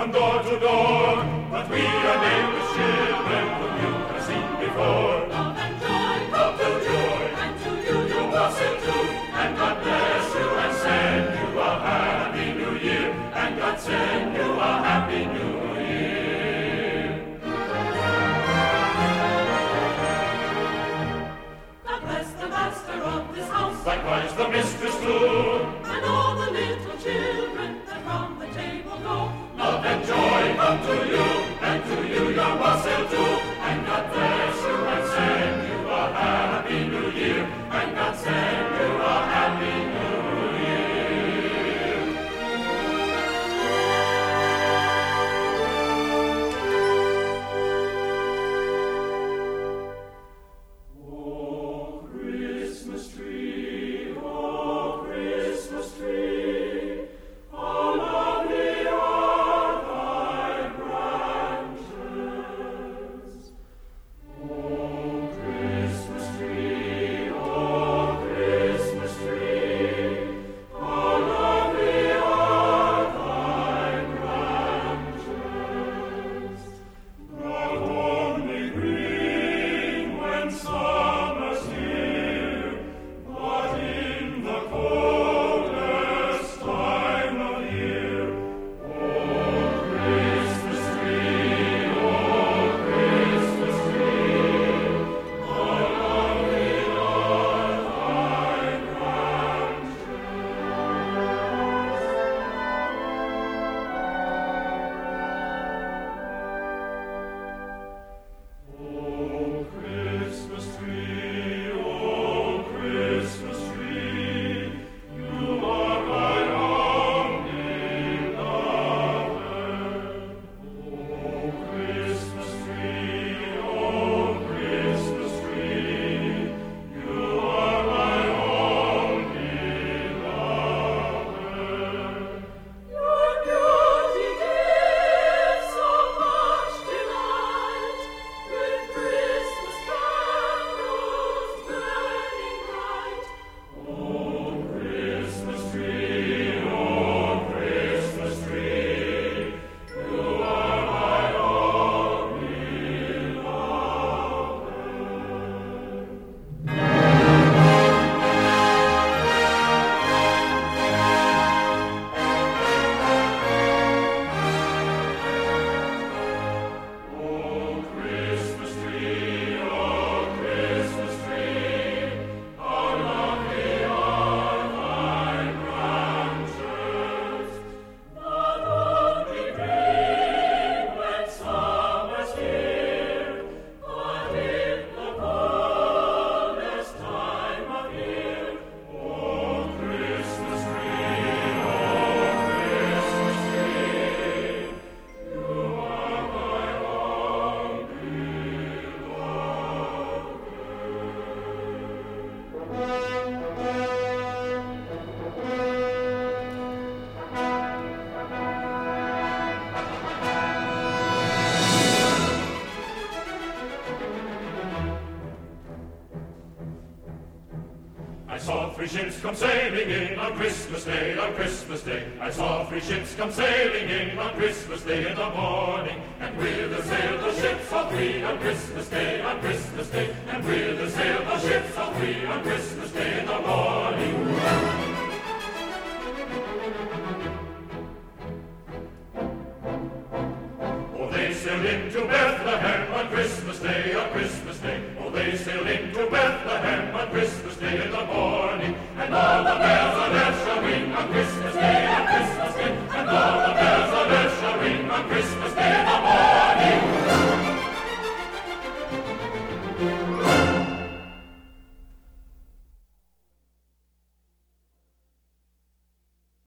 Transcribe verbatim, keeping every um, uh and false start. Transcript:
from door to door, but we are neighbors' children whom you have seen before. Love and joy, Love and joy, and to you you you blessed too, and God bless you and send you a happy new year, and God send you a happy new year. God bless the master of this house, Likewise the mistress too. and all the little children that from the table go. Love and joy come to you, and to you your wassail too, and God bless you and send you a happy new year, and God send you a happy new year. Oh, Christmas tree, oh, Christmas tree, how lovely are thy branches. Oh, Christmas tree, oh, Christmas tree, how lovely are thy branches. Not only green when summer's here, but in the coldest time of year. Oh, Christmas tree, oh, Christmas tree, how lovely are thy branches. Oh, Christmas tree, oh, Christmas tree, you are my only lover. Oh, Christmas tree, oh, Christmas tree, you are my only lover. Your beauty gives so much delight, with Christmas candles burning bright. Oh, Christmas tree, oh, Christmas tree, you are my only lover. Oh, Christmas tree, oh, Christmas tree, how lovely are thy branches. Not only green when summer's here, but in the coldest time of year. Oh, Christmas tree, oh, Christmas tree, you are my only I saw three ships come sailing in on Christmas Day, on Christmas Day. I saw three ships come sailing in on Christmas Day in the morning. And with the sail the ships all three on Christmas Day, on Christmas Day. And with the sail the ships all three on Christmas Day in the morning. Oh, they sailed into Bethlehem